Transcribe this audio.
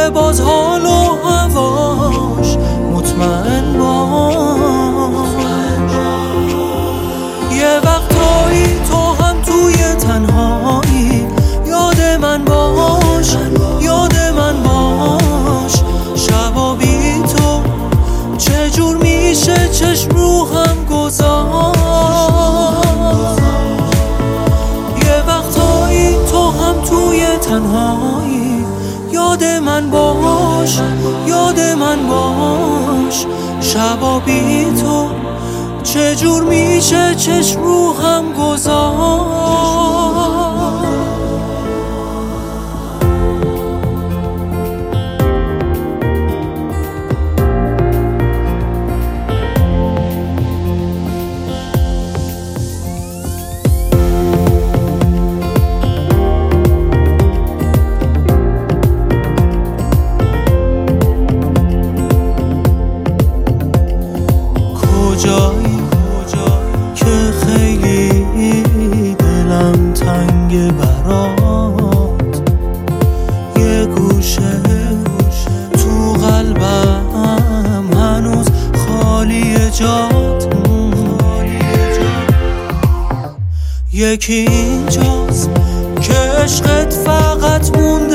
میده باز حال و هواش. مطمئن باش یه وقتایی تو هم توی تنهایی یاد من باش، یاد من باش. شبا بی تو چجور میشه چشم رو هم گذاشت. یه وقتایی تو هم توی تنهایی یاد من باش، یاد من باش. شبا بی تو چجور میشه چشم رو هم گذاشت. کجایی که خیلی دلم تنگ برات، یه گوشه تو قلبم هنوز خالی جات. یکی اینجاست که عشقت فقط مونده